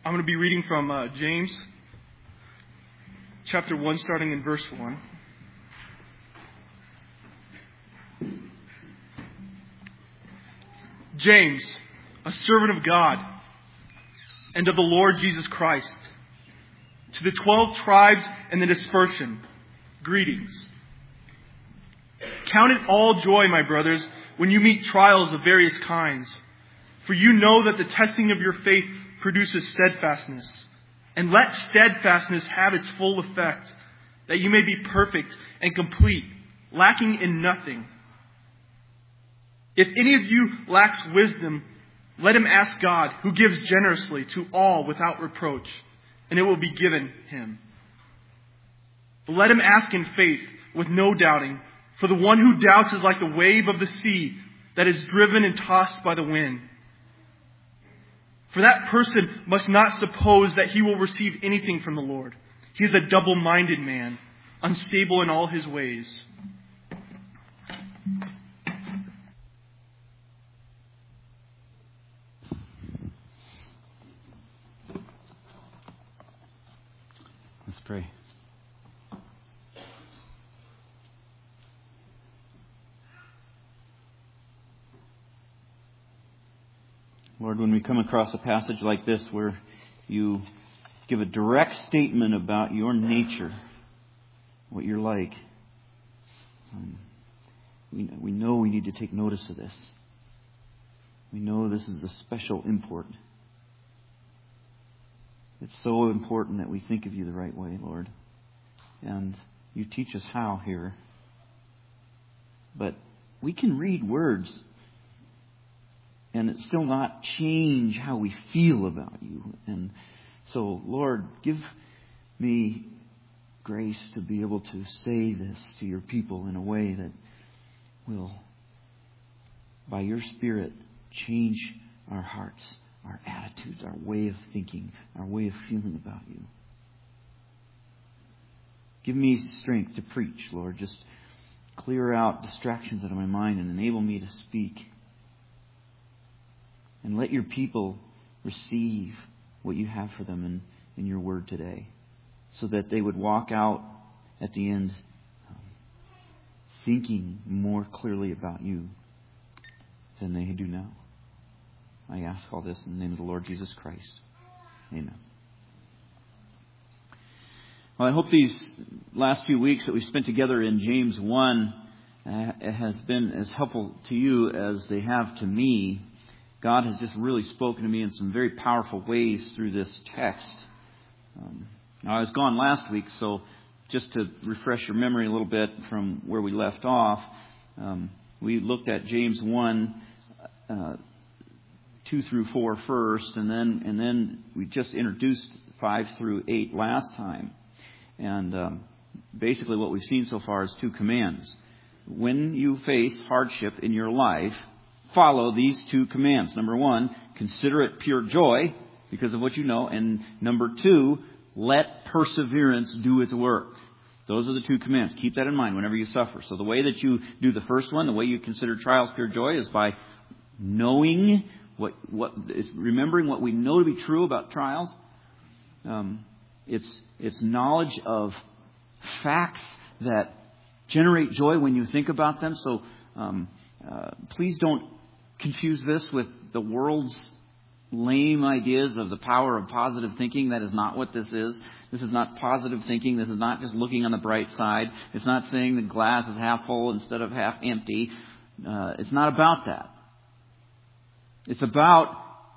I'm going to be reading from James chapter 1, starting in verse 1. James, a servant of God and of the Lord Jesus Christ, to the 12 tribes in the dispersion, greetings. Count it all joy, my brothers, when you meet trials of various kinds, for you know that the testing of your faith produces steadfastness. And let steadfastness have its full effect, that you may be perfect and complete, lacking in nothing. If any of you lacks wisdom, let him ask God, who gives generously to all without reproach, and it will be given him. But let him ask in faith, with no doubting, for the one who doubts is like the wave of the sea that is driven and tossed by the wind. For that person must not suppose that he will receive anything from the Lord. He is a double-minded man, unstable in all his ways. Let's pray. Lord, when we come across a passage like this where you give a direct statement about your nature, what you're like, we know we need to take notice of this. We know this is of special import. It's so important that we think of you the right way, Lord. And you teach us how here. But we can read words and it still not change how we feel about you. And so, Lord, give me grace to be able to say this to your people in a way that will, by your Spirit, change our hearts, our attitudes, our way of thinking, our way of feeling about you. Give me strength to preach, Lord. Just clear out distractions out of my mind and enable me to speak. And let your people receive what you have for them in your word today, so that they would walk out at the end thinking more clearly about you than they do now. I ask all this in the name of the Lord Jesus Christ. Amen. Well, I hope these last few weeks that we spent together in James 1 has been as helpful to you as they have to me. God has just really spoken to me in some very powerful ways through this text. Now, I was gone last week, so just to refresh your memory a little bit from where we left off, we looked at James 1, 2 through 4 first, and then we just introduced 5 through 8 last time. And basically what we've seen so far is 2 commands. When you face hardship in your life, follow these 2 commands. Number 1, consider it pure joy because of what you know. And number 2, let perseverance do its work. Those are the 2 commands. Keep that in mind whenever you suffer. So the way that you do the first one, the way you consider trials pure joy, is by knowing what is remembering what we know to be true about trials. It's knowledge of facts that generate joy when you think about them. So please don't confuse this with the world's lame ideas of the power of positive thinking. That is not what this is. This is not positive thinking. This is not just looking on the bright side. It's not saying the glass is half full instead of half empty. It's not about that. It's about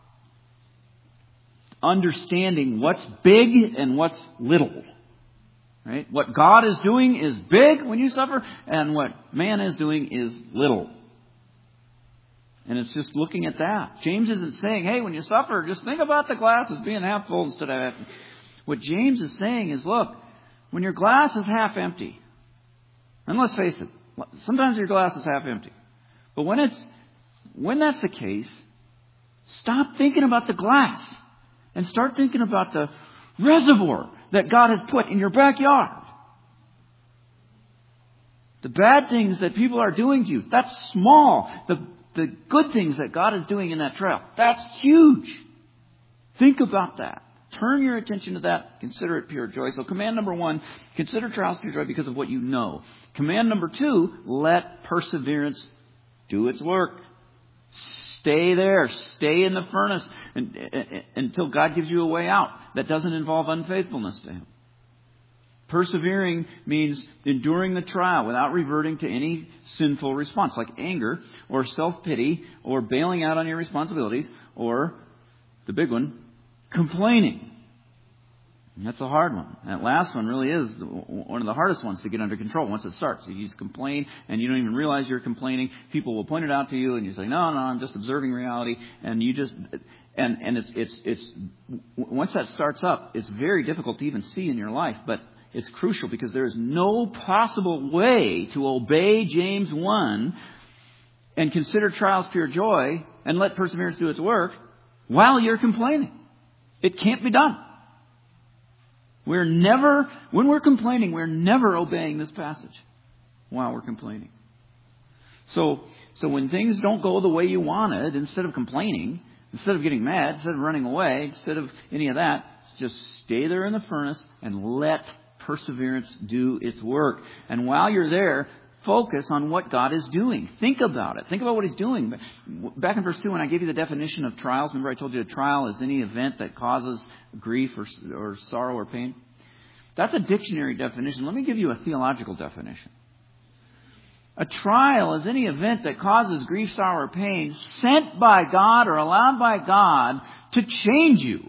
understanding what's big and what's little. Right? What God is doing is big when you suffer, and what man is doing is little. And it's just looking at that. James isn't saying, hey, when you suffer, just think about the glass as being half full instead of half empty. What James is saying is, look, when your glass is half empty, and let's face it, sometimes your glass is half empty. But when that's the case, stop thinking about the glass and start thinking about the reservoir that God has put in your backyard. The bad things that people are doing to you, that's small. The good things that God is doing in that trail, that's huge. Think about that. Turn your attention to that. Consider it pure joy. So command number 1, consider trials pure joy because of what you know. Command number 2, let perseverance do its work. Stay there. Stay in the furnace until God gives you a way out. That doesn't involve unfaithfulness to Him. Persevering means enduring the trial without reverting to any sinful response, like anger or self-pity or bailing out on your responsibilities or, the big one, complaining. And that's a hard one. That last one really is one of the hardest ones to get under control once it starts. You just complain and you don't even realize you're complaining. People will point it out to you and you say, no, I'm just observing reality. And you just... And it's once that starts up, it's very difficult to even see in your life. But it's crucial because there is no possible way to obey James 1 and consider trials pure joy and let perseverance do its work while you're complaining. It can't be done. When we're complaining, we're never obeying this passage while we're complaining. So when things don't go the way you wanted, instead of complaining, instead of getting mad, instead of running away, instead of any of that, just stay there in the furnace and let perseverance do its work. And while you're there, focus on what God is doing. Think about it. Think about what He's doing. Back in verse 2, when I gave you the definition of trials, remember I told you a trial is any event that causes grief or sorrow or pain? That's a dictionary definition. Let me give you a theological definition. A trial is any event that causes grief, sorrow, or pain sent by God or allowed by God to change you.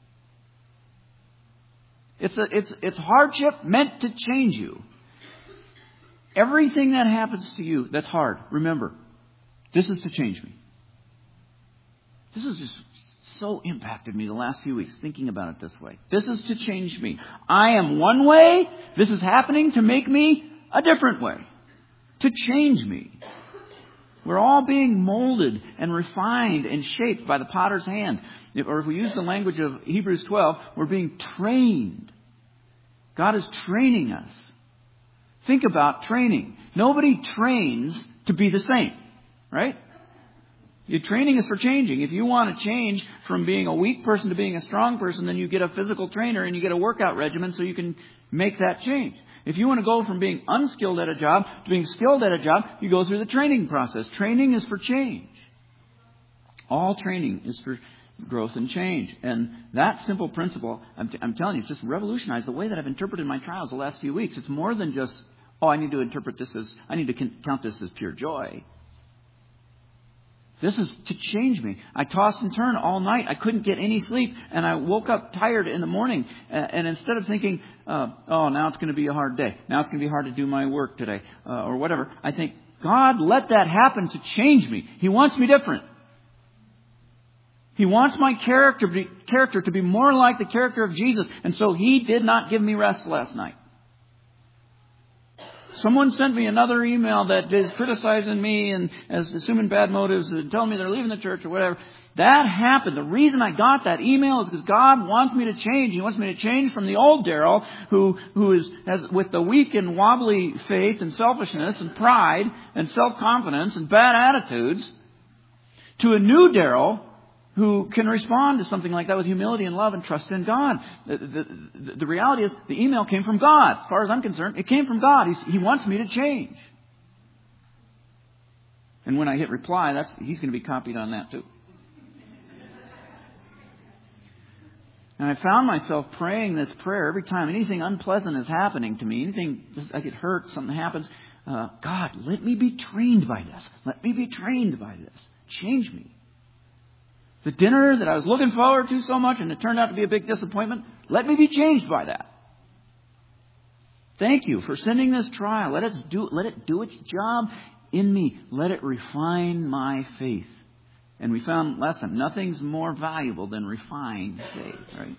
It's hardship meant to change you. Everything that happens to you that's hard, remember, this is to change me. This has just so impacted me the last few weeks, thinking about it this way. This is to change me. I am one way. This is happening to make me a different way. To change me. We're all being molded and refined and shaped by the potter's hand. Or if we use the language of Hebrews 12, we're being trained. God is training us. Think about training. Nobody trains to be the same, right? Your training is for changing. If you want to change from being a weak person to being a strong person, then you get a physical trainer and you get a workout regimen so you can make that change. If you want to go from being unskilled at a job to being skilled at a job, you go through the training process. Training is for change. All training is for growth and change. And that simple principle, I'm telling you, it's just revolutionized the way that I've interpreted my trials the last few weeks. It's more than just, I need to count this as pure joy. This is to change me. I tossed and turned all night. I couldn't get any sleep. And I woke up tired in the morning. And instead of thinking, now it's going to be a hard day. Now it's going to be hard to do my work today. Or whatever. I think, God, let that happen to change me. He wants me different. He wants my character to be more like the character of Jesus. And so He did not give me rest last night. Someone sent me another email that is criticizing me and as assuming bad motives and telling me they're leaving the church or whatever. That happened. The reason I got that email is because God wants me to change. He wants me to change from the old Daryl who has with the weak and wobbly faith and selfishness and pride and self-confidence and bad attitudes to a new Daryl who can respond to something like that with humility and love and trust in God. The reality is the email came from God. As far as I'm concerned, it came from God. He wants me to change. And when I hit reply, He's going to be copied on that too. And I found myself praying this prayer every time anything unpleasant is happening to me, anything I get hurt, something happens. God, let me be trained by this. Let me be trained by this. Change me. The dinner that I was looking forward to so much and it turned out to be a big disappointment, let me be changed by that. Thank you for sending this trial. Let it do its job in me. Let it refine my faith. And we found last time, nothing's more valuable than refined faith, right?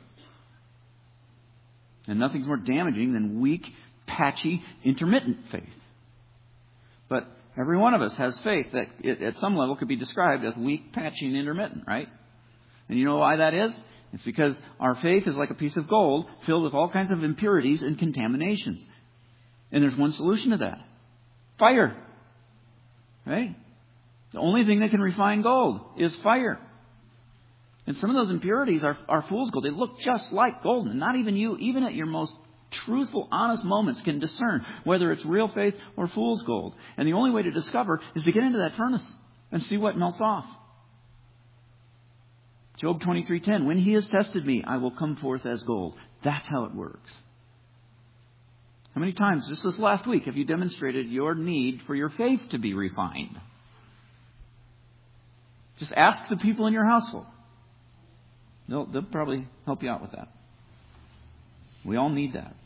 And nothing's more damaging than weak, patchy, intermittent faith. But every one of us has faith that at some level could be described as weak, patchy, and intermittent, right? And you know why that is? It's because our faith is like a piece of gold filled with all kinds of impurities and contaminations. And there's one solution to that. Fire. Right? The only thing that can refine gold is fire. And some of those impurities are fool's gold. They look just like gold. And not even you, even at your most truthful, honest moments, can discern whether it's real faith or fool's gold. And the only way to discover is to get into that furnace and see what melts off. Job 23:10, when he has tested me, I will come forth as gold. That's how it works. How many times, just this last week, have you demonstrated your need for your faith to be refined? Just ask the people in your household. They'll probably help you out with that. We all need that.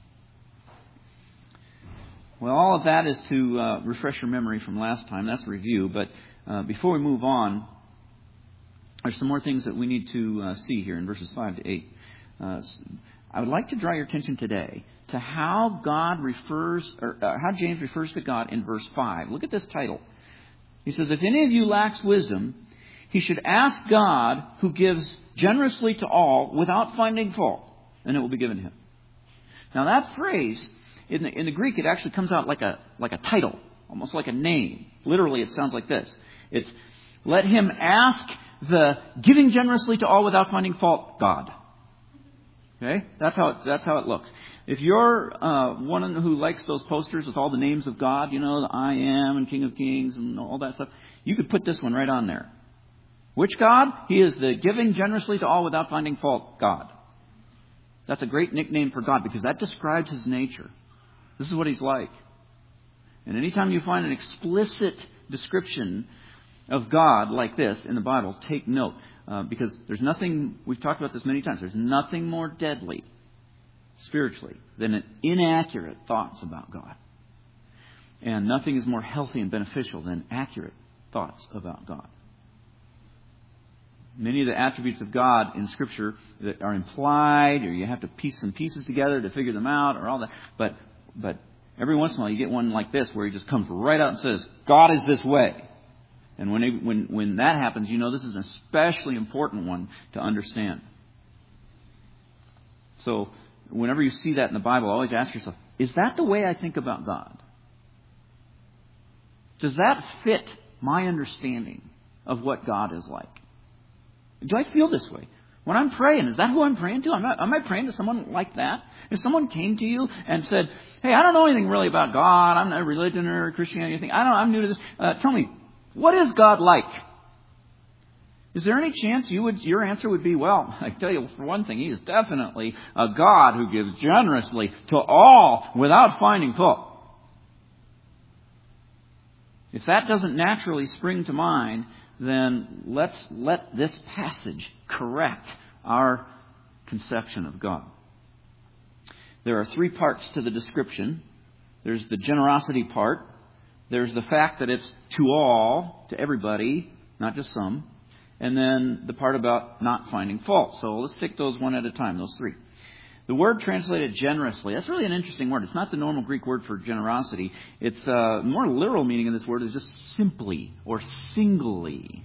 Well, all of that is to refresh your memory from last time. That's a review. But before we move on, there's some more things that we need to see here in verses 5 to 8. I would like to draw your attention today to how God refers, or how James refers to God in verse 5. Look at this title. He says, if any of you lacks wisdom, he should ask God, who gives generously to all without finding fault, and it will be given to him. Now that phrase, in the Greek, it actually comes out like a title, almost like a name. Literally, it sounds like this. It's, let him ask the giving generously to all without finding fault God. Okay? That's how it looks. If you're one who likes those posters with all the names of God, the I Am and King of Kings and all that stuff, you could put this one right on there. Which God? He is the giving generously to all without finding fault God. That's a great nickname for God because that describes His nature. This is what He's like. And anytime you find an explicit description of God like this in the Bible, take note. Because there's nothing, we've talked about this many times, there's nothing more deadly spiritually than inaccurate thoughts about God. And nothing is more healthy and beneficial than accurate thoughts about God. Many of the attributes of God in Scripture that are implied, or you have to piece some pieces together to figure them out, or all that. But every once in a while you get one like this where He just comes right out and says, God is this way. And when that happens, this is an especially important one to understand. So whenever you see that in the Bible, always ask yourself, is that the way I think about God? Does that fit my understanding of what God is like? Do I feel this way? When I'm praying, is that who I'm praying to? Am I praying to someone like that? If someone came to you and said, hey, I don't know anything really about God. I'm not religion or Christianity or anything. I'm new to this. Tell me, what is God like? Is there any chance your answer would be, well, I tell you for one thing, He is definitely a God who gives generously to all without finding fault. If that doesn't naturally spring to mind, then let's let this passage correct our conception of God. There are 3 parts to the description. There's the generosity part. There's the fact that it's to all, to everybody, not just some. And then the part about not finding fault. So let's take those one at a time, those 3. The word translated generously, that's really an interesting word. It's not the normal Greek word for generosity. It's more literal meaning of this word is just simply or singly.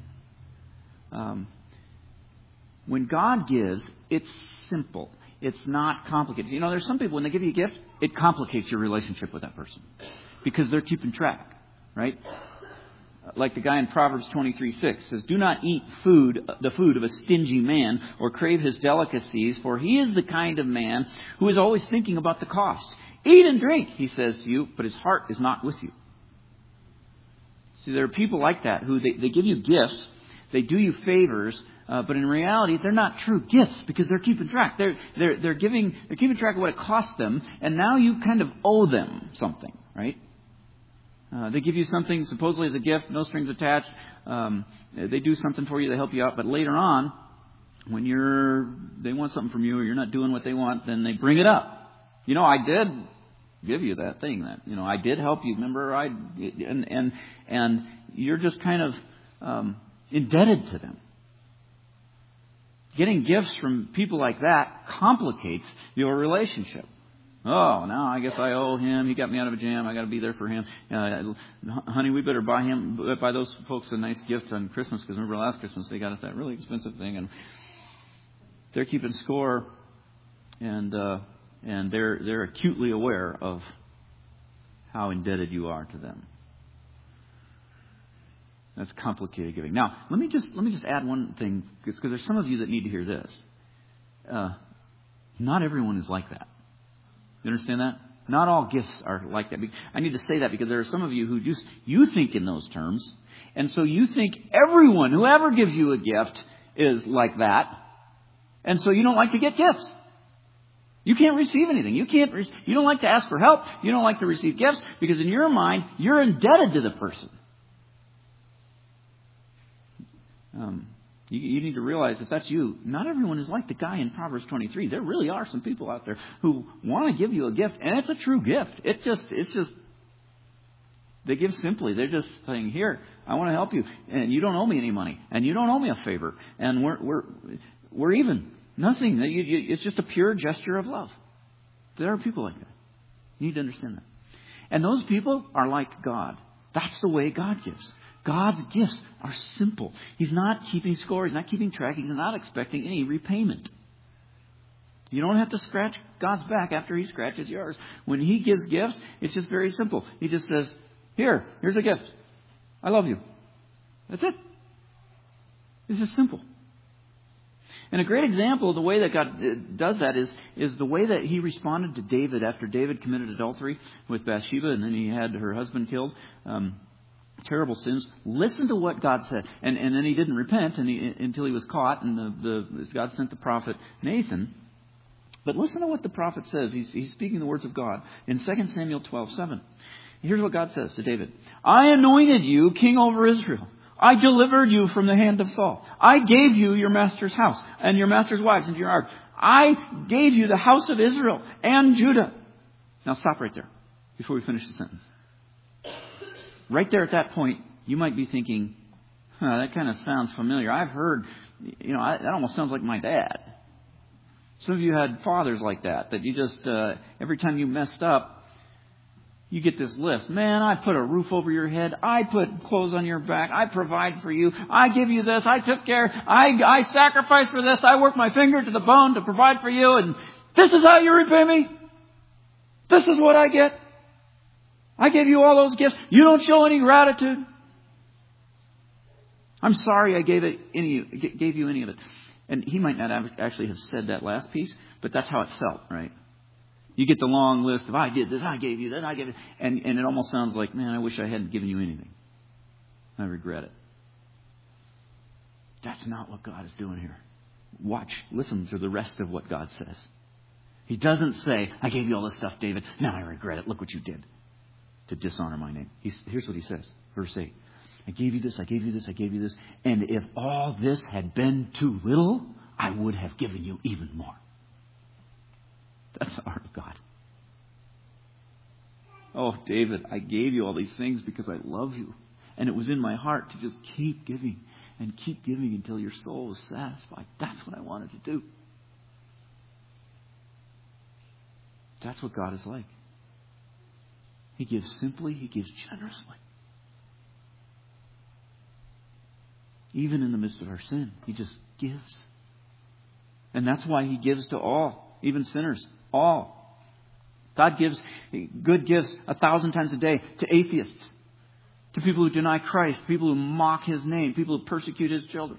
When God gives, it's simple. It's not complicated. There's some people, when they give you a gift, it complicates your relationship with that person because they're keeping track, right? Like the guy in Proverbs 23:6 says, do not eat the food of a stingy man or crave his delicacies, for he is the kind of man who is always thinking about the cost. Eat and drink, he says to you, but his heart is not with you. See, there are people like that who they give you gifts, they do you favors, but in reality they're not true gifts because they're keeping track. They're keeping track of what it costs them, and now you kind of owe them something, right? They give you something supposedly as a gift, no strings attached. They do something for you, they help you out. But later on, when they want something from you or you're not doing what they want, then they bring it up. I did give you that thing that, I did help you. Remember, and you're just kind of indebted to them. Getting gifts from people like that complicates your relationship. Oh, now I guess I owe him. He got me out of a jam. I got to be there for him. Honey, we better buy those folks a nice gift on Christmas because remember last Christmas they got us that really expensive thing, and they're keeping score, and they're acutely aware of how indebted you are to them. That's complicated giving. Now, let me just add one thing, because there's some of you that need to hear this. Not everyone is like that. You understand that? Not all gifts are like that. I need to say that because there are some of you who you think in those terms, and so you think everyone, whoever gives you a gift, is like that, and so you don't like to get gifts. You can't receive anything. You don't like to ask for help. You don't like to receive gifts because in your mind you're indebted to the person. You need to realize if that's you, not everyone is like the guy in Proverbs 23. There really are some people out there who want to give you a gift, and it's a true gift. It's just they give simply. They're just saying, "Here, I want to help you, and you don't owe me any money, and you don't owe me a favor, and we're even. Nothing. It's just a pure gesture of love." There are people like that. You need to understand that. And those people are like God. That's the way God gives. God's gifts are simple. He's not keeping score. He's not keeping track. He's not expecting any repayment. You don't have to scratch God's back after He scratches yours. When He gives gifts, it's just very simple. He just says, here's a gift. I love you. That's it. It's just simple. And a great example of the way that God does that is the way that He responded to David after David committed adultery with Bathsheba and then he had her husband killed. Terrible sins. Listen to what God said. And then he didn't repent until he was caught, and God sent the prophet Nathan. But listen to what the prophet says. He's speaking the words of God in 2 Samuel 12:7. Here's what God says to David. I anointed you king over Israel. I delivered you from the hand of Saul. I gave you your master's house and your master's wives into your ark. I gave you the house of Israel and Judah. Now stop right there before we finish the sentence. Right there at that point, you might be thinking, that kind of sounds familiar. I've heard, that almost sounds like my dad. Some of you had fathers like that you just, every time you messed up, you get this list. Man, I put a roof over your head. I put clothes on your back. I provide for you. I give you this. I took care. I sacrifice for this. I work my finger to the bone to provide for you. And this is how you repay me. This is what I get. I gave you all those gifts. You don't show any gratitude. I'm sorry I gave you any of it. And he might not actually have said that last piece, but that's how it felt, right? You get the long list of I did this, I gave you that, I gave it. And it almost sounds like, man, I wish I hadn't given you anything. I regret it. That's not what God is doing here. Listen to the rest of what God says. He doesn't say, I gave you all this stuff, David. Now I regret it. Look what you did to dishonor my name. Here's what he says. Verse 8. I gave you this, I gave you this, I gave you this. And if all this had been too little, I would have given you even more. That's the heart of God. Oh, David, I gave you all these things because I love you. And it was in my heart to just keep giving and keep giving until your soul was satisfied. That's what I wanted to do. That's what God is like. He gives simply, He gives generously. Even in the midst of our sin, He just gives. And that's why He gives to all, even sinners, all. God gives good gifts 1,000 times a day to atheists, to people who deny Christ, people who mock His name, people who persecute His children.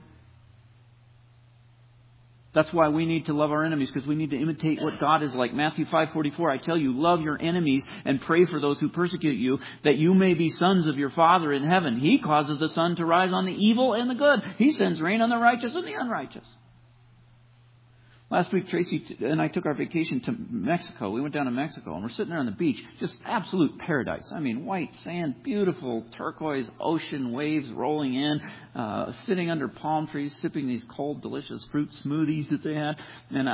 That's why we need to love our enemies, because we need to imitate what God is like. Matthew 5:44, I tell you, love your enemies and pray for those who persecute you, that you may be sons of your Father in heaven. He causes the sun to rise on the evil and the good. He sends rain on the righteous and the unrighteous. Last week, Tracy and I took our vacation to Mexico. We went down to Mexico, and we're sitting there on the beach. Just absolute paradise. I mean, white sand, beautiful turquoise ocean, waves rolling in, sitting under palm trees, sipping these cold, delicious fruit smoothies that they had. And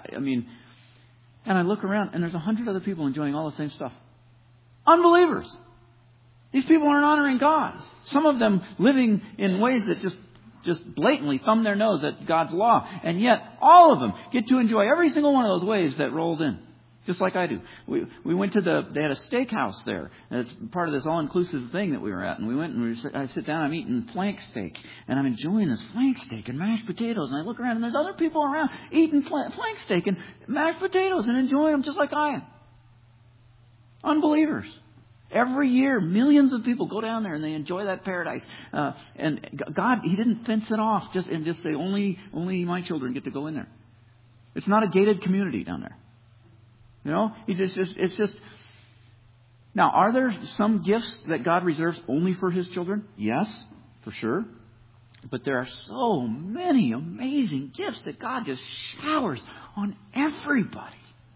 I look around, and there's 100 other people enjoying all the same stuff. Unbelievers. These people aren't honoring God. Some of them living in ways that just blatantly thumb their nose at God's law. And yet, all of them get to enjoy every single one of those waves that rolls in. Just like I do. We went to they had a steakhouse there. And it's part of this all-inclusive thing that we were at. And we went and I sit down, I'm eating flank steak. And I'm enjoying this flank steak and mashed potatoes. And I look around and there's other people around eating flank steak and mashed potatoes and enjoying them just like I am. Unbelievers. Every year, millions of people go down there and they enjoy that paradise. And God, He didn't fence it off just say only my children get to go in there. It's not a gated community down there. You know, it's just. Now, are there some gifts that God reserves only for His children? Yes, for sure. But there are so many amazing gifts that God just showers on everybody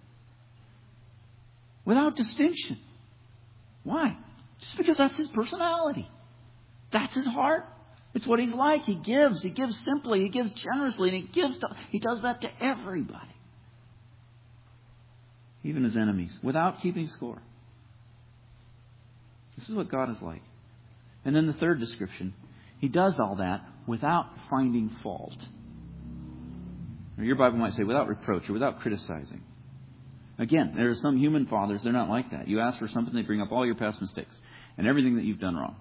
without distinction. Why? Just because that's His personality. That's His heart. It's what He's like. He gives. He gives simply. He gives generously. And He does that to everybody. Even His enemies. Without keeping score. This is what God is like. And then the third description. He does all that without finding fault. Or your Bible might say without reproach or without criticizing. Again, there are some human fathers, they're not like that. You ask for something, they bring up all your past mistakes and everything that you've done wrong.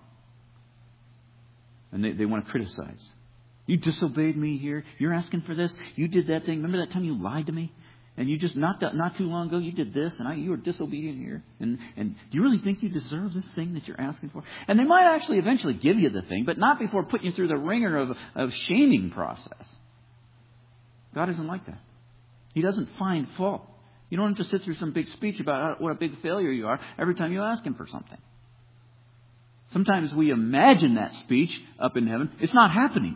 And they want to criticize. You disobeyed me here. You're asking for this. You did that thing. Remember that time you lied to me? And you just, not too long ago, you did this, and you were disobedient here. And do you really think you deserve this thing that you're asking for? And they might actually eventually give you the thing, but not before putting you through the ringer of shaming process. God isn't like that. He doesn't find fault. You don't have to sit through some big speech about what a big failure you are every time you ask Him for something. Sometimes we imagine that speech up in heaven. It's not happening.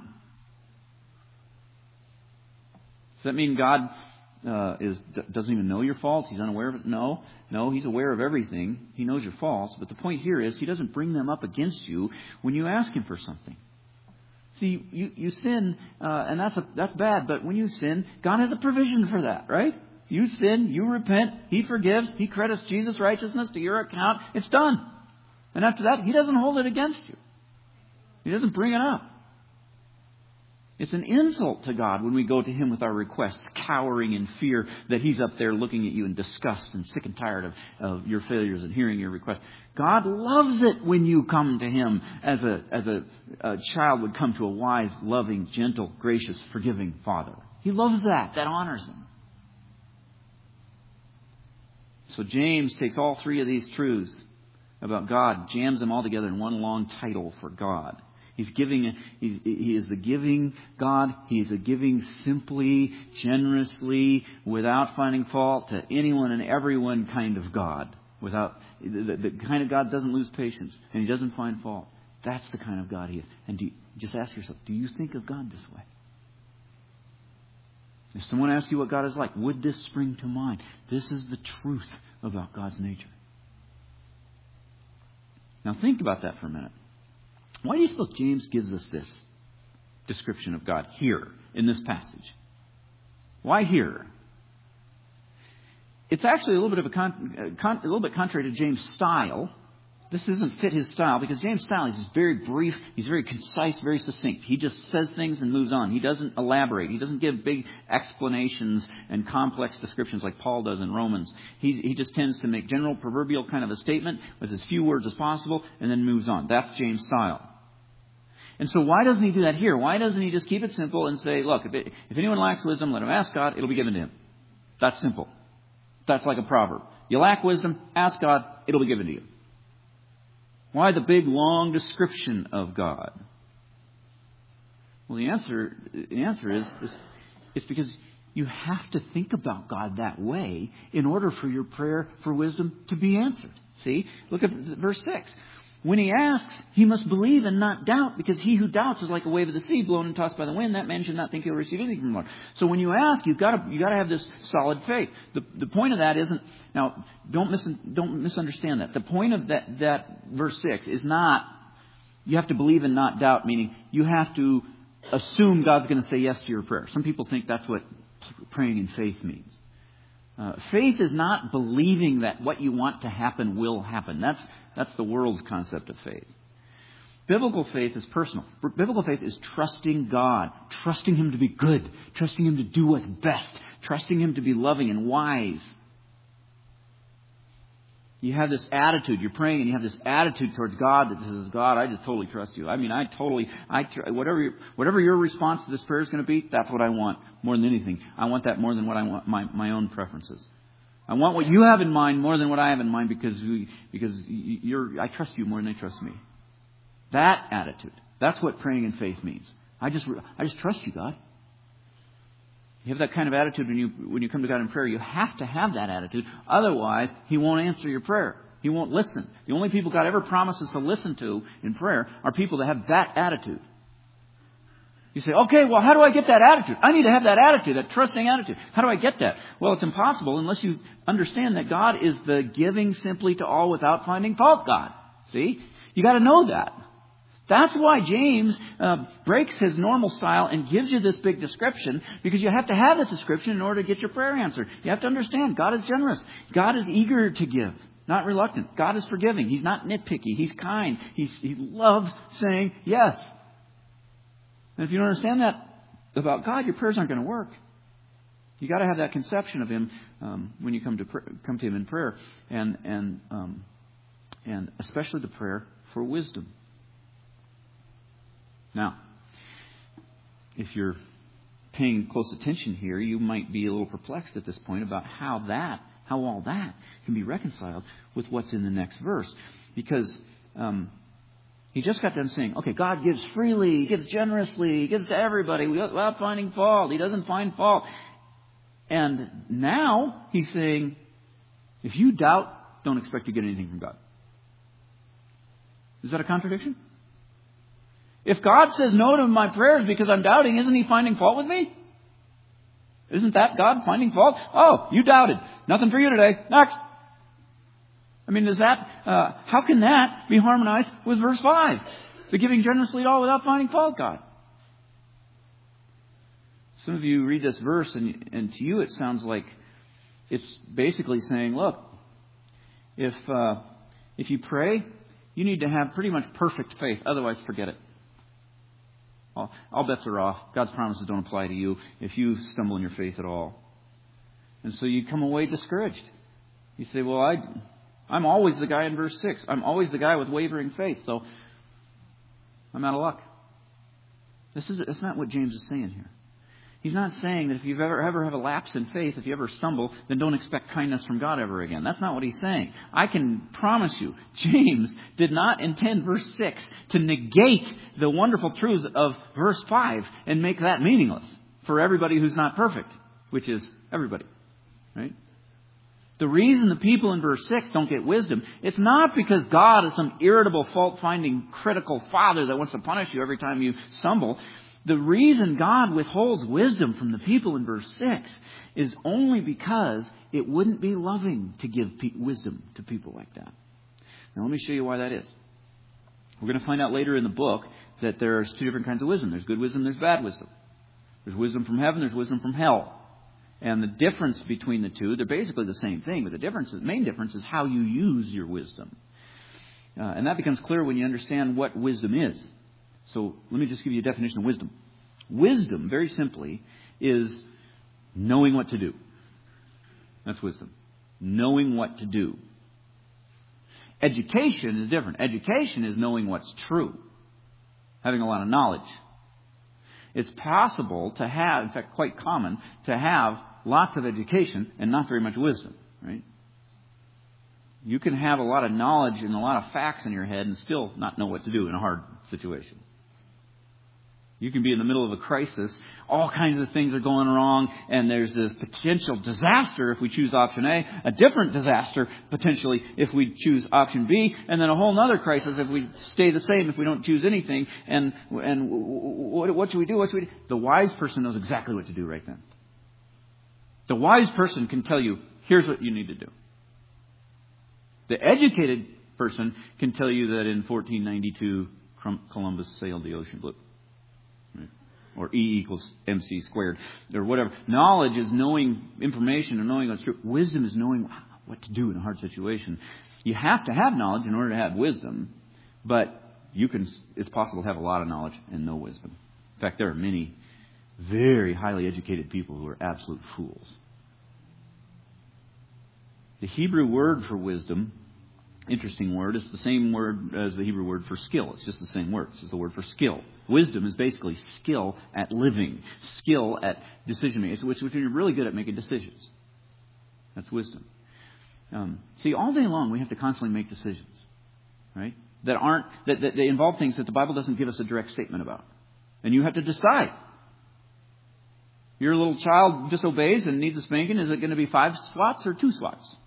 Does that mean God doesn't even know your faults? He's unaware of it? No, He's aware of everything. He knows your faults. But the point here is He doesn't bring them up against you when you ask Him for something. See, you sin, and that's bad. But when you sin, God has a provision for that, right? You sin, you repent, He forgives, He credits Jesus' righteousness to your account. It's done. And after that, He doesn't hold it against you. He doesn't bring it up. It's an insult to God when we go to Him with our requests, cowering in fear that He's up there looking at you in disgust and sick and tired of your failures and hearing your request. God loves it when you come to Him as a child would come to a wise, loving, gentle, gracious, forgiving Father. He loves that. That honors Him. So James takes all three of these truths about God, jams them all together in one long title for God. He is a giving God. He is a giving simply, generously, without finding fault to anyone and everyone kind of God. The kind of God doesn't lose patience and He doesn't find fault. That's the kind of God He is. And just ask yourself, do you think of God this way? If someone asks you what God is like, would this spring to mind? This is the truth about God's nature. Now think about that for a minute. Why do you suppose James gives us this description of God here in this passage? Why here? It's actually a little bit of a little bit contrary to James' style. This doesn't fit his style because James' style is very brief, he's very concise, very succinct. He just says things and moves on. He doesn't elaborate. He doesn't give big explanations and complex descriptions like Paul does in Romans. He just tends to make general proverbial kind of a statement with as few words as possible and then moves on. That's James' style. And so why doesn't he do that here? Why doesn't he just keep it simple and say, look, if anyone lacks wisdom, let him ask God, it'll be given to him. That's simple. That's like a proverb. You lack wisdom, ask God, it'll be given to you. Why the big, long description of God? Well, the answer is it's because you have to think about God that way in order for your prayer for wisdom to be answered. See? Look at verse 6. When he asks, he must believe and not doubt, because he who doubts is like a wave of the sea blown and tossed by the wind. That man should not think he'll receive anything from the Lord. So when you ask, you've got to have this solid faith. The point of that isn't, now don't misunderstand that. The point of that verse 6 is not you have to believe and not doubt, meaning you have to assume God's going to say yes to your prayer. Some people think that's what praying in faith means. Faith is not believing that what you want to happen will happen. That's the world's concept of faith. Biblical faith is personal. Biblical faith is trusting God, trusting Him to be good, trusting Him to do what's best, trusting Him to be loving and wise. You have this attitude, you're praying and you have this attitude towards God that says, God, I just totally trust you. I mean, whatever your response to this prayer is going to be, that's what I want more than anything. I want that more than what I want, my own preferences. I want what you have in mind more than what I have in mind because I trust you more than they trust me. That attitude. That's what praying in faith means. I just trust you, God. You have that kind of attitude when you come to God in prayer. You have to have that attitude. Otherwise, He won't answer your prayer. He won't listen. The only people God ever promises to listen to in prayer are people that have that attitude. You say, okay, well, how do I get that attitude? I need to have that attitude, that trusting attitude. How do I get that? Well, it's impossible unless you understand that God is the giving simply to all without finding fault God. See? You got to know that. That's why James breaks his normal style and gives you this big description, because you have to have this description in order to get your prayer answered. You have to understand God is generous. God is eager to give, not reluctant. God is forgiving. He's not nitpicky. He's kind. He loves saying yes. And if you don't understand that about God, your prayers aren't going to work. You got to have that conception of Him when you come to Him in prayer, and especially the prayer for wisdom. Now, if you're paying close attention here, you might be a little perplexed at this point about how all that can be reconciled with what's in the next verse, because he just got done saying, okay, God gives freely, He gives generously, He gives to everybody without finding fault. He doesn't find fault. And now He's saying, if you doubt, don't expect to get anything from God. Is that a contradiction? If God says no to my prayers because I'm doubting, isn't He finding fault with me? Isn't that God finding fault? Oh, you doubted. Nothing for you today. Next. I mean, how can that be harmonized with verse 5? The giving generously to all without finding fault, God. Some of you read this verse and to you it sounds like it's basically saying, look, if you pray, you need to have pretty much perfect faith. Otherwise, forget it. All bets are off. God's promises don't apply to you if you stumble in your faith at all. And so you come away discouraged. You say, well, I'm always the guy in verse 6. I'm always the guy with wavering faith, so I'm out of luck. That's not what James is saying here. He's not saying that if you ever have a lapse in faith, if you ever stumble, then don't expect kindness from God ever again. That's not what he's saying. I can promise you, James did not intend verse 6 to negate the wonderful truths of verse 5 and make that meaningless for everybody who's not perfect, which is everybody, right? The reason the people in verse 6 don't get wisdom, it's not because God is some irritable, fault-finding, critical father that wants to punish you every time you stumble. The reason God withholds wisdom from the people in verse 6 is only because it wouldn't be loving to give wisdom to people like that. Now let me show you why that is. We're going to find out later in the book that there's two different kinds of wisdom. There's good wisdom, there's bad wisdom. There's wisdom from heaven, there's wisdom from hell. And the difference between the two, they're basically the same thing, but the main difference is how you use your wisdom. And that becomes clear when you understand what wisdom is. So let me just give you a definition of wisdom. Wisdom, very simply, is knowing what to do. That's wisdom. Knowing what to do. Education is different. Education is knowing what's true. Having a lot of knowledge. It's possible to have, in fact quite common, to have lots of education and not very much wisdom, right? You can have a lot of knowledge and a lot of facts in your head and still not know what to do in a hard situation. You can be in the middle of a crisis, all kinds of things are going wrong, and there's this potential disaster if we choose option A, a different disaster potentially if we choose option B, and then a whole other crisis if we stay the same if we don't choose anything. And what should we do? What should we do? The wise person knows exactly what to do right then. The wise person can tell you, here's what you need to do. The educated person can tell you that in 1492 Columbus sailed the ocean blue. Or E equals MC squared, or whatever. Knowledge is knowing information and knowing what's true. Wisdom is knowing what to do in a hard situation. You have to have knowledge in order to have wisdom, but it's possible to have a lot of knowledge and no wisdom. In fact, there are many very highly educated people who are absolute fools. The Hebrew word for wisdom, interesting word, it's the same word as the Hebrew word for skill. It's just the same word. It's just the word for skill. Wisdom is basically skill at living, skill at decision making, which you're really good at making decisions. That's wisdom. See, all day long we have to constantly make decisions, right? That they involve things that the Bible doesn't give us a direct statement about. And you have to decide. Your little child disobeys and needs a spanking. Is it going to be 5 swats or 2 swats?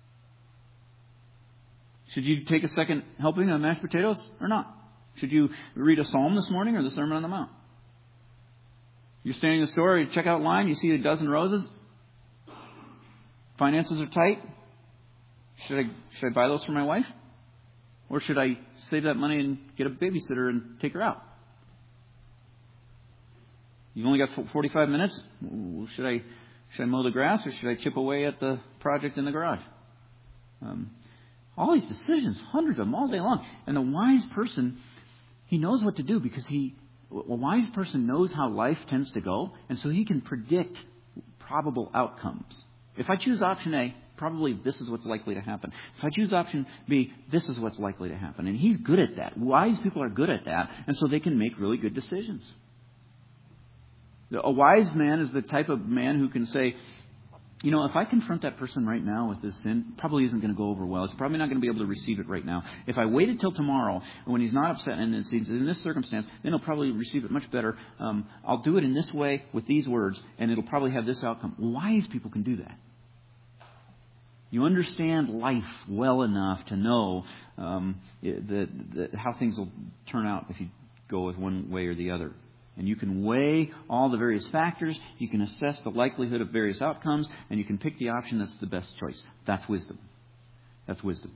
Should you take a second helping of mashed potatoes or not? Should you read a psalm this morning or the Sermon on the Mount? You're standing in the store, you check out line, you see a dozen roses. Finances are tight. Should I buy those for my wife? Or should I save that money and get a babysitter and take her out? You've only got 45 minutes. Should I mow the grass or should I chip away at the project in the garage? All these decisions, hundreds of them all day long. And the wise person, he knows what to do because a wise person knows how life tends to go, and so he can predict probable outcomes. If I choose option A, probably this is what's likely to happen. If I choose option B, this is what's likely to happen. And he's good at that. Wise people are good at that, and so they can make really good decisions. A wise man is the type of man who can say, you know, if I confront that person right now with this sin, it probably isn't going to go over well. It's probably not going to be able to receive it right now. If I waited till tomorrow, when he's not upset and he's in this circumstance, then he'll probably receive it much better. I'll do it in this way with these words, and it'll probably have this outcome. Wise people can do that. You understand life well enough to know how things will turn out if you go with one way or the other. And you can weigh all the various factors. You can assess the likelihood of various outcomes. And you can pick the option that's the best choice. That's wisdom. That's wisdom.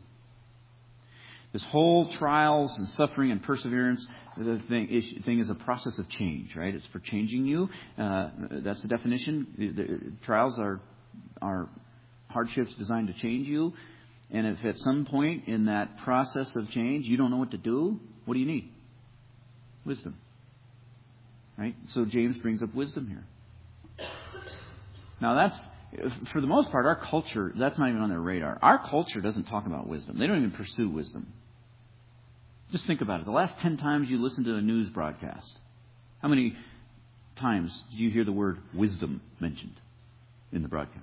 This whole trials and suffering and perseverance thing is a process of change, right? It's for changing you. That's the definition. The trials are hardships designed to change you. And if at some point in that process of change you don't know what to do, what do you need? Wisdom. Right? So James brings up wisdom here. Now that's, for the most part, our culture, that's not even on their radar. Our culture doesn't talk about wisdom. They don't even pursue wisdom. Just think about it. The last 10 times you listen to a news broadcast, how many times do you hear the word wisdom mentioned in the broadcast?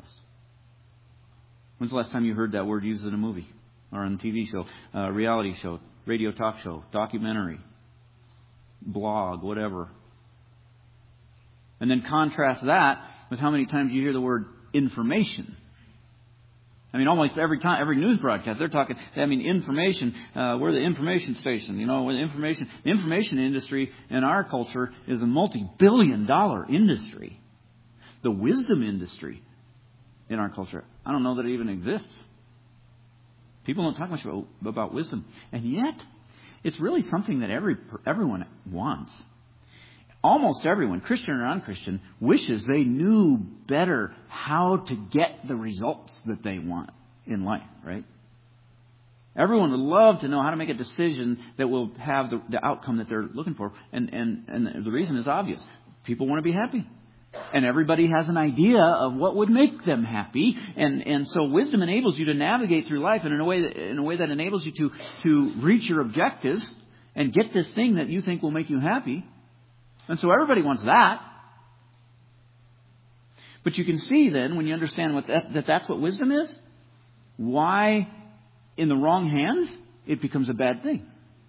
When's the last time you heard that word used in a movie or on a TV show, reality show, radio talk show, documentary, blog, whatever? And then contrast that with how many times you hear the word information. I mean, almost every time, every news broadcast, they're talking, information, we're the information station, we're the information. The information industry in our culture is a multi-billion-dollar industry. The wisdom industry in our culture, I don't know that it even exists. People don't talk much about wisdom. And yet, it's really something that everyone wants. Almost everyone, Christian or non-Christian, wishes they knew better how to get the results that they want in life, right? Everyone would love to know how to make a decision that will have the outcome that they're looking for. And the reason is obvious. People want to be happy. And everybody has an idea of what would make them happy. And so wisdom enables you to navigate through life in a way that enables you to reach your objectives and get this thing that you think will make you happy. And so everybody wants that. But you can see then, when you understand that's what wisdom is, why in the wrong hands it becomes a bad thing.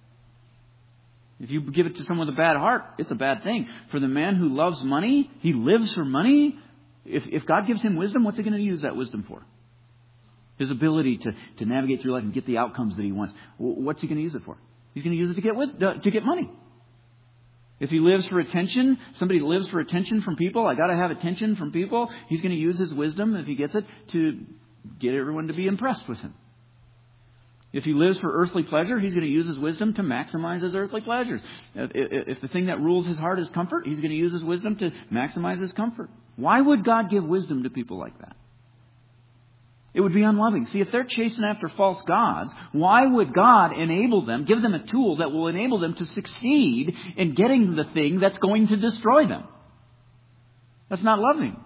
If you give it to someone with a bad heart, it's a bad thing. For the man who loves money, he lives for money. If God gives him wisdom, what's he going to use that wisdom for? His ability to navigate through life and get the outcomes that he wants. What's he going to use it for? He's going to use it to get money. If he lives for attention, somebody lives for attention from people, I got to have attention from people, he's going to use his wisdom, if he gets it, to get everyone to be impressed with him. If he lives for earthly pleasure, he's going to use his wisdom to maximize his earthly pleasures. If the thing that rules his heart is comfort, he's going to use his wisdom to maximize his comfort. Why would God give wisdom to people like that? It would be unloving. See, if they're chasing after false gods, why would God enable them, give them a tool that will enable them to succeed in getting the thing that's going to destroy them? That's not loving.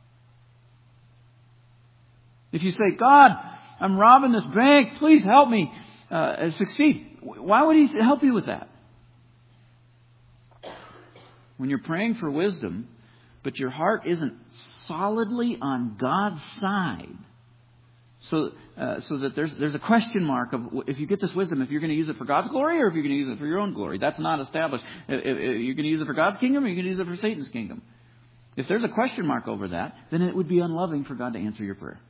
If you say, God, I'm robbing this bank, please help me succeed. Why would He help you with that? When you're praying for wisdom, but your heart isn't solidly on God's side, So that there's a question mark of if you get this wisdom, if you're going to use it for God's glory or if you're going to use it for your own glory. That's not established. If you're going to use it for God's kingdom or you're going to use it for Satan's kingdom. If there's a question mark over that, then it would be unloving for God to answer your prayer.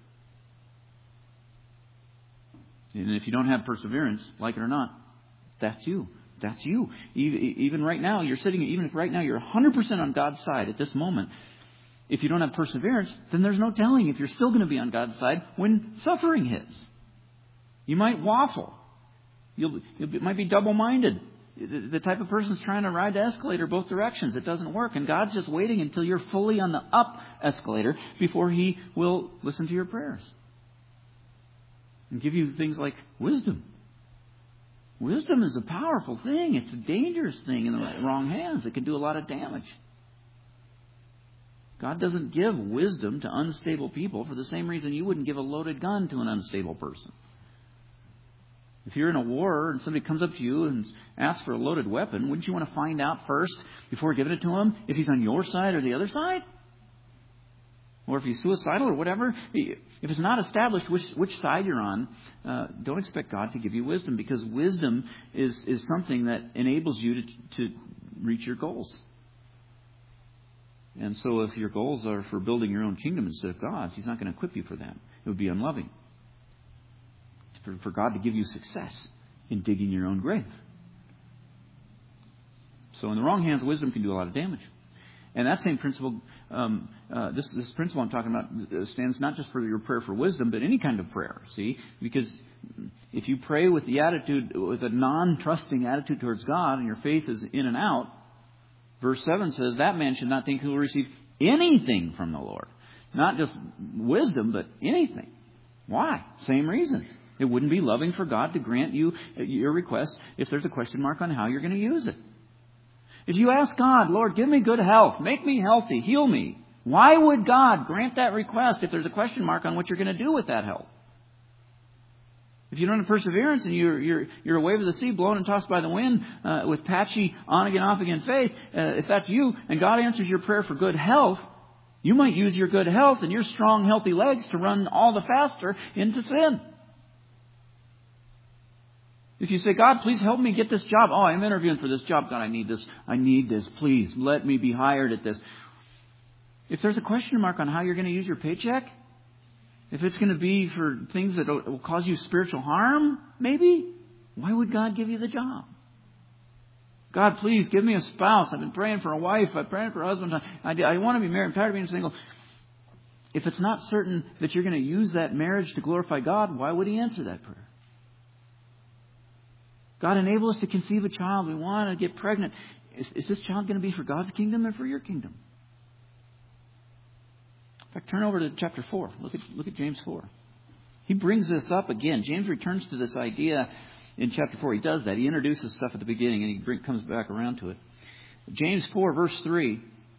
And if you don't have perseverance, like it or not, that's you. That's you. Even right now, even if right now you're 100% on God's side at this moment, if you don't have perseverance, then there's no telling if you're still going to be on God's side when suffering hits. You might waffle. You might be double-minded. The type of person is trying to ride the escalator both directions. It doesn't work. And God's just waiting until you're fully on the up escalator before He will listen to your prayers. And give you things like wisdom. Wisdom is a powerful thing. It's a dangerous thing in the wrong hands. It can do a lot of damage. God doesn't give wisdom to unstable people for the same reason you wouldn't give a loaded gun to an unstable person. If you're in a war and somebody comes up to you and asks for a loaded weapon, wouldn't you want to find out first before giving it to him if he's on your side or the other side? Or if he's suicidal or whatever? If it's not established which side you're on, don't expect God to give you wisdom, because wisdom is something that enables you to reach your goals. And so if your goals are for building your own kingdom instead of God's, He's not going to equip you for that. It would be unloving. For God to give you success in digging your own grave. So in the wrong hands, wisdom can do a lot of damage. And that same principle, this principle I'm talking about stands not just for your prayer for wisdom, but any kind of prayer. See? Because if you pray with a non-trusting attitude towards God, and your faith is in and out, verse 7 says, that man should not think he will receive anything from the Lord. Not just wisdom, but anything. Why? Same reason. It wouldn't be loving for God to grant you your request if there's a question mark on how you're going to use it. If you ask God, Lord, give me good health, make me healthy, heal me, why would God grant that request if there's a question mark on what you're going to do with that health? If you don't have perseverance and you're a wave of the sea blown and tossed by the wind with patchy on again, off again faith, if that's you and God answers your prayer for good health, you might use your good health and your strong, healthy legs to run all the faster into sin. If you say, God, please help me get this job. Oh, I'm interviewing for this job. God, I need this. I need this. Please let me be hired at this. If there's a question mark on how you're going to use your paycheck, if it's going to be for things that will cause you spiritual harm, maybe, why would God give you the job? God, please give me a spouse. I've been praying for a wife. I'm praying for a husband. I want to be married. I'm tired of being single. If it's not certain that you're going to use that marriage to glorify God, why would He answer that prayer? God, enable us to conceive a child. We want to get pregnant. Is this child going to be for God's kingdom or for your kingdom? In fact, turn over to chapter 4. Look at James 4. He brings this up again. James returns to this idea in chapter 4. He does that. He introduces stuff at the beginning and he comes back around to it. James 4, verse 3.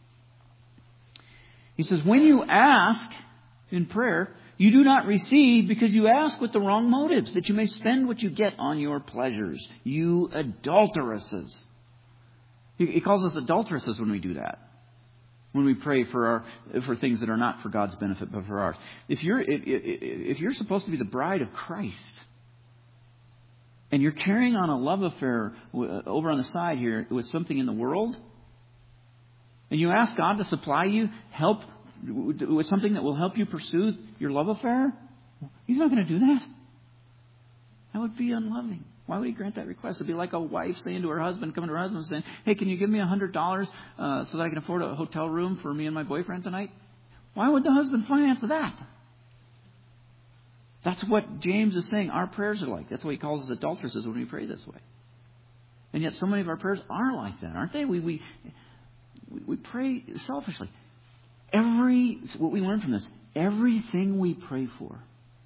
He says, when you ask in prayer, you do not receive because you ask with the wrong motives, that you may spend what you get on your pleasures. You adulteresses. He calls us adulteresses when we do that. When we pray for things that are not for God's benefit, but for ours. If you're supposed to be the bride of Christ, and you're carrying on a love affair over on the side here with something in the world, and you ask God to supply you help with something that will help you pursue your love affair, He's not going to do that. That would be unloving. Why would He grant that request? It'd be like a wife saying to her husband, coming to her husband and saying, hey, can you give me $100 so that I can afford a hotel room for me and my boyfriend tonight? Why would the husband finance that? That's what James is saying our prayers are like. That's why he calls us adulteresses when we pray this way. And yet so many of our prayers are like that, aren't they? We pray selfishly. What we learn from this, everything we pray for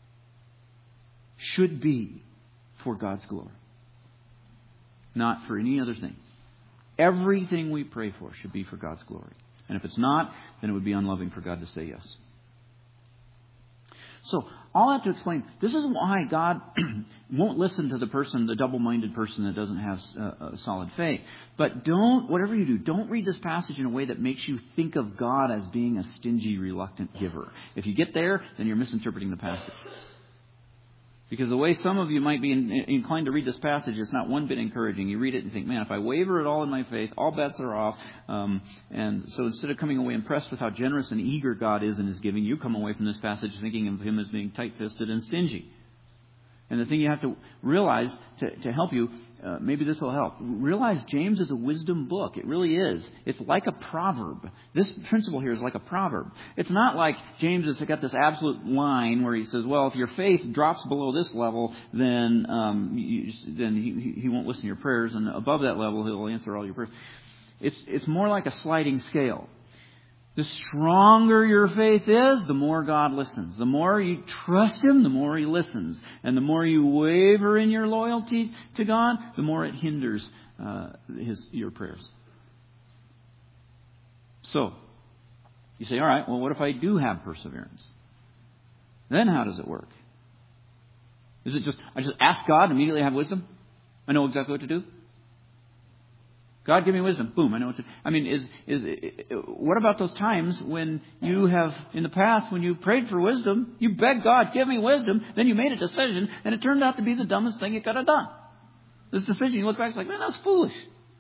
should be for God's glory, not for any other thing. Everything we pray for should be for God's glory. And if it's not, then it would be unloving for God to say yes. So, all I have to explain, this is why God won't listen to the double-minded person that doesn't have a solid faith. But whatever you do, don't read this passage in a way that makes you think of God as being a stingy, reluctant giver. If you get there, then you're misinterpreting the passage. Because the way some of you might be inclined to read this passage, it's not one bit encouraging. You read it and think, man, if I waver at all in my faith, all bets are off. And so instead of coming away impressed with how generous and eager God is in His giving, you come away from this passage thinking of Him as being tight-fisted and stingy. And the thing you have to realize to help you, maybe this will help. Realize James is a wisdom book. It really is. It's like a proverb. This principle here is like a proverb. It's not like James has got this absolute line where he says, well, if your faith drops below this level, then he won't listen to your prayers. And above that level, He'll answer all your prayers. It's more like a sliding scale. The stronger your faith is, the more God listens. The more you trust Him, the more He listens. And the more you waver in your loyalty to God, the more it hinders your prayers. So, you say, all right, well, what if I do have perseverance? Then how does it work? Is it I just ask God and immediately have wisdom? I know exactly what to do? God, give me wisdom. Boom, I know what to do. I mean, what about those times when you have, in the past, when you prayed for wisdom, you begged God, give me wisdom, then you made a decision, and it turned out to be the dumbest thing you could have done. This decision, you look back, it's like, man, that was foolish.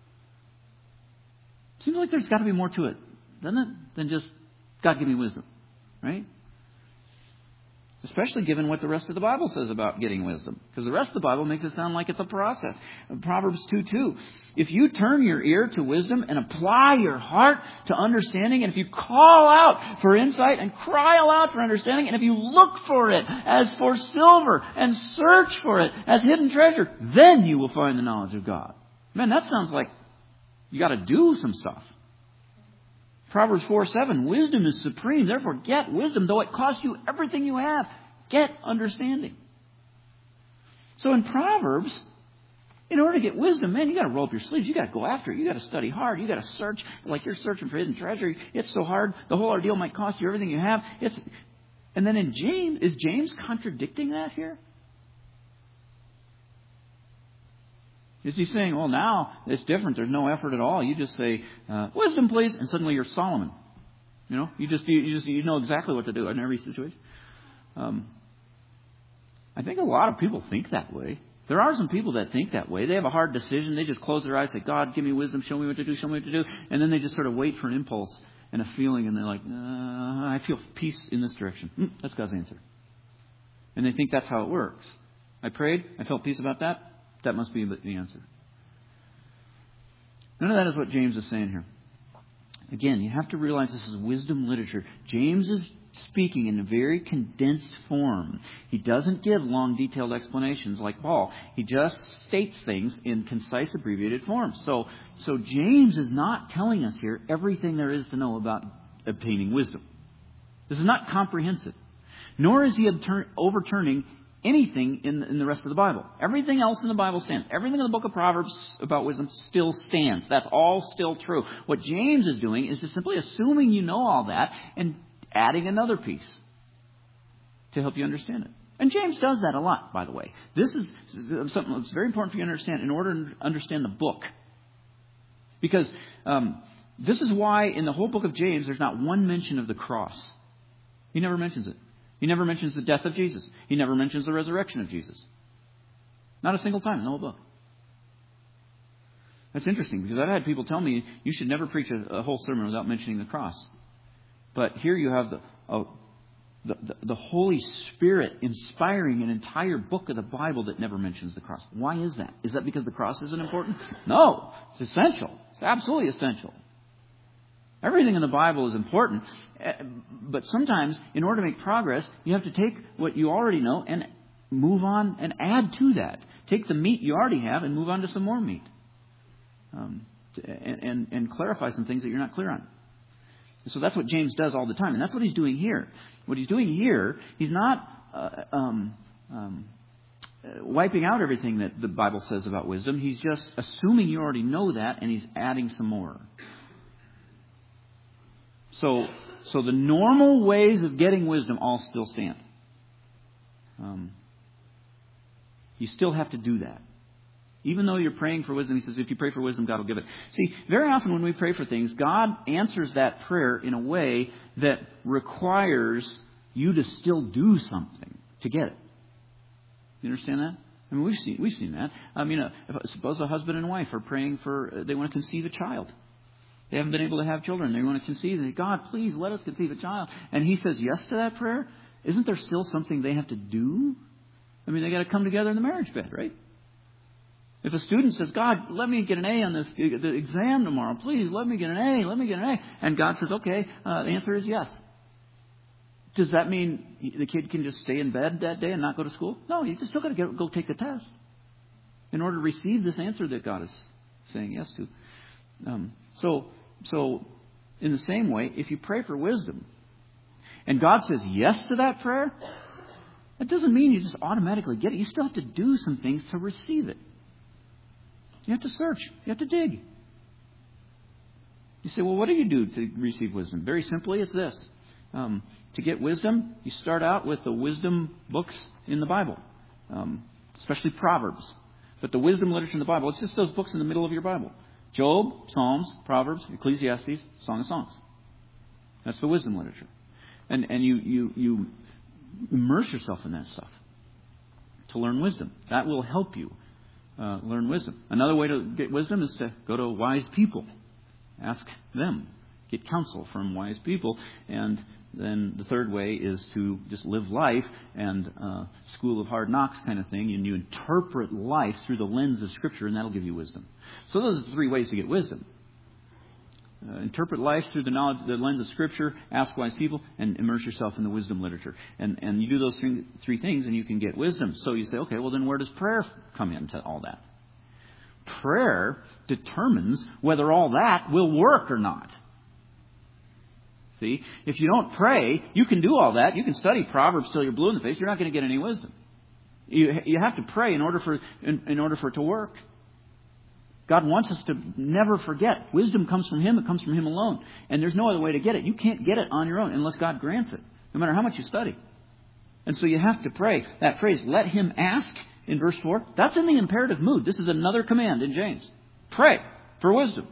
Seems like there's got to be more to it, doesn't it? Than just, God, give me wisdom. Right? Especially given what the rest of the Bible says about getting wisdom. Because the rest of the Bible makes it sound like it's a process. Proverbs 2:2. If you turn your ear to wisdom and apply your heart to understanding, and if you call out for insight and cry aloud for understanding, and if you look for it as for silver and search for it as hidden treasure, then you will find the knowledge of God. Man, that sounds like you got to do some stuff. Proverbs 4:7, wisdom is supreme. Therefore, get wisdom, though it costs you everything you have. Get understanding. So in Proverbs, in order to get wisdom, man, you got to roll up your sleeves. You got to go after it. You got to study hard. You got to search like you're searching for hidden treasure. It's so hard. The whole ordeal might cost you everything you have. And then in James, is James contradicting that here? Is he saying, well, now it's different. There's no effort at all. You just say, wisdom, please, and suddenly you're Solomon. You know, you know exactly what to do in every situation. I think a lot of people think that way. There are some people that think that way. They have a hard decision. They just close their eyes, say, God, give me wisdom, show me what to do, show me what to do. And then they just sort of wait for an impulse and a feeling, and they're like, I feel peace in this direction. That's God's answer. And they think that's how it works. I prayed, I felt peace about that. That must be the answer. None of that is what James is saying here. Again, you have to realize this is wisdom literature. James is speaking in a very condensed form. He doesn't give long, detailed explanations like Paul. He just states things in concise, abbreviated form. So James is not telling us here everything there is to know about obtaining wisdom. This is not comprehensive. Nor is he overturning anything in the rest of the Bible. Everything else in the Bible stands. Everything in the book of Proverbs about wisdom still stands. That's all still true. What James is doing is just simply assuming you know all that and adding another piece to help you understand it. And James does that a lot, by the way. This is something that's very important for you to understand in order to understand the book. Because this is why in the whole book of James there's not one mention of the cross. He never mentions it. He never mentions the death of Jesus. He never mentions the resurrection of Jesus. Not a single time in the whole book. That's interesting because I've had people tell me you should never preach a whole sermon without mentioning the cross. But here you have the Holy Spirit inspiring an entire book of the Bible that never mentions the cross. Why is that? Is that because the cross isn't important? No, it's essential. It's absolutely essential. Everything in the Bible is important, but sometimes in order to make progress, you have to take what you already know and move on and add to that. Take the meat you already have and move on to some more meat. And clarify some things that you're not clear on. So that's what James does all the time, and that's what he's doing here. What he's doing here, he's not wiping out everything that the Bible says about wisdom. He's just assuming you already know that, and he's adding some more. So the normal ways of getting wisdom all still stand. You still have to do that. Even though you're praying for wisdom, he says, if you pray for wisdom, God will give it. See, very often when we pray for things, God answers that prayer in a way that requires you to still do something to get it. You understand that? I mean, we've seen that. I mean, suppose a husband and wife are praying they want to conceive a child. They haven't been able to have children. They want to conceive. They say, God, please let us conceive a child. And he says yes to that prayer. Isn't there still something they have to do? I mean, they got to come together in the marriage bed, right? If a student says, God, let me get an A on the exam tomorrow. Please, let me get an A. Let me get an A. And God says, okay, the answer is yes. Does that mean the kid can just stay in bed that day and not go to school? No, you just still got to go take the test in order to receive this answer that God is saying yes to. So in the same way, if you pray for wisdom and God says yes to that prayer, that doesn't mean you just automatically get it. You still have to do some things to receive it. You have to search. You have to dig. You say, well, what do you do to receive wisdom? Very simply, it's this. To get wisdom, you start out with the wisdom books in the Bible, especially Proverbs. But the wisdom literature in the Bible, it's just those books in the middle of your Bible. Job, Psalms, Proverbs, Ecclesiastes, Song of Songs. That's the wisdom literature. And you immerse yourself in that stuff to learn wisdom. That will help you learn wisdom. Another way to get wisdom is to go to wise people. Ask them. Get counsel from wise people. And then the third way is to just live life and school of hard knocks kind of thing. And you interpret life through the lens of Scripture, and that'll give you wisdom. So those are the three ways to get wisdom. Interpret life through the lens of Scripture, ask wise people, and immerse yourself in the wisdom literature. And you do those three things, and you can get wisdom. So you say, okay, well then where does prayer come into all that? Prayer determines whether all that will work or not. See, if you don't pray, you can do all that. You can study Proverbs till you're blue in the face. You're not going to get any wisdom. You have to pray in order for it to work. God wants us to never forget. Wisdom comes from Him. It comes from Him alone. And there's no other way to get it. You can't get it on your own unless God grants it, no matter how much you study. And so you have to pray. That phrase, let him ask, in verse 4, that's in the imperative mood. This is another command in James. Pray for wisdom.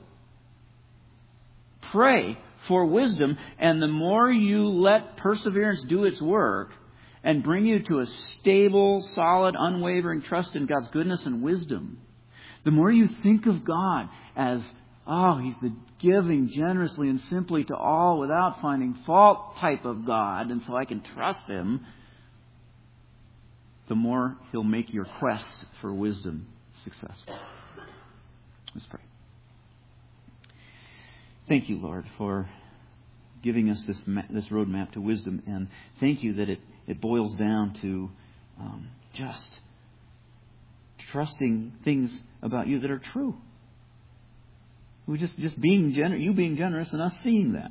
Pray for wisdom. And the more you let perseverance do its work and bring you to a stable, solid, unwavering trust in God's goodness and wisdom, the more you think of God as, He's the giving generously and simply to all without finding fault type of God, and so I can trust Him, the more He'll make your quest for wisdom successful. Let's pray. Thank you, Lord, for giving us this roadmap to wisdom, and thank you that it boils down to just trusting things about you that are true. We just being generous, you being generous, and us seeing that.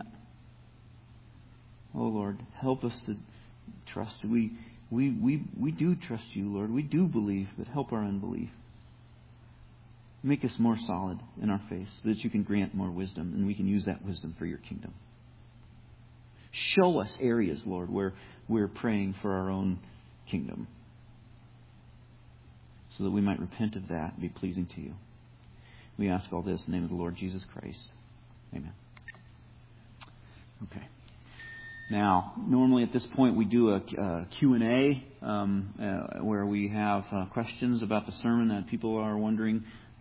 Oh Lord, help us to trust. We do trust you, Lord. We do believe, but help our unbelief. Make us more solid in our faith so that you can grant more wisdom, and we can use that wisdom for your kingdom. Show us areas, Lord, where we're praying for our own kingdom, so that we might repent of that and be pleasing to you. We ask all this in the name of the Lord Jesus Christ. Amen. Okay. Now, normally at this point we do a Q&A where we have questions about the sermon that people are wondering,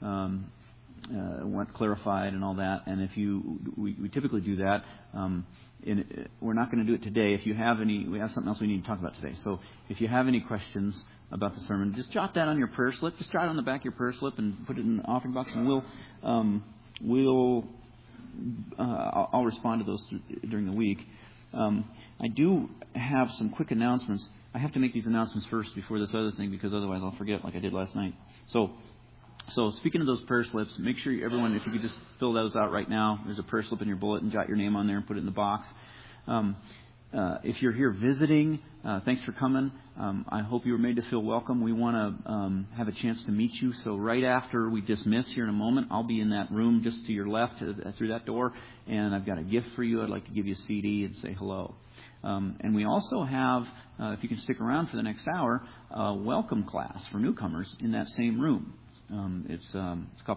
want clarified and all that. And we typically do that. We're not going to do it today. If you have any, we have something else we need to talk about today. So if you have any questions about the sermon, just jot that on your prayer slip. Just jot it on the back of your prayer slip and put it in the offering box, and I'll respond to those during the week. I do have some quick announcements. I have to make these announcements first before this other thing, because otherwise I'll forget like I did last night. So speaking of those prayer slips, make sure everyone, if you could just fill those out right now. There's a prayer slip in your bulletin. Jot your name on there and put it in the box. If you're here visiting, thanks for coming. I hope you were made to feel welcome. We want to have a chance to meet you. So right after we dismiss here in a moment, I'll be in that room just to your left through that door. And I've got a gift for you. I'd like to give you a CD and say hello. And we also have, if you can stick around for the next hour, a welcome class for newcomers in that same room. It's called